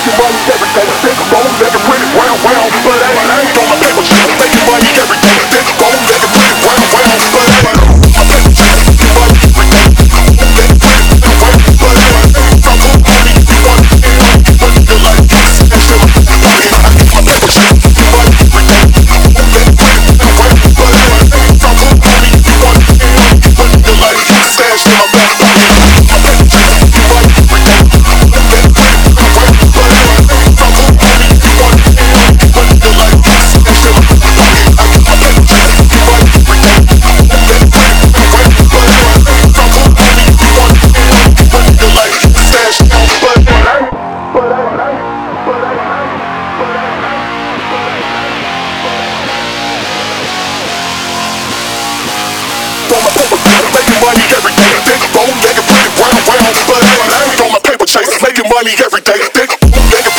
money every day. Thick bone, making pretty round, round. But I ain't on my paper chase. Making money every day. Thick bone, making pretty round, round. But I ain't on my paper chase. Making money every day. Making pretty round, round. But I ain't from home, money. You want to get on, but you like this. And shit, I get my paper chase. Making money every day. Making pretty round, round. But I ain't from home, money. You want to get on, but you like this. And shit, my back pocket. My paper chase. Making money every day. Making pretty round, round. But I ain't from home, money. You want to get on, but you like this. And shit, my back pocket. I get my paper chase. Making money every day. Making pretty round, round. But I ain't from home, money. You want to get on, but you like this. And shit, on my paper chase, making money every day. Thick bone, making pretty round, round. But I ain't on my paper chase, making money every day. Thick bone, making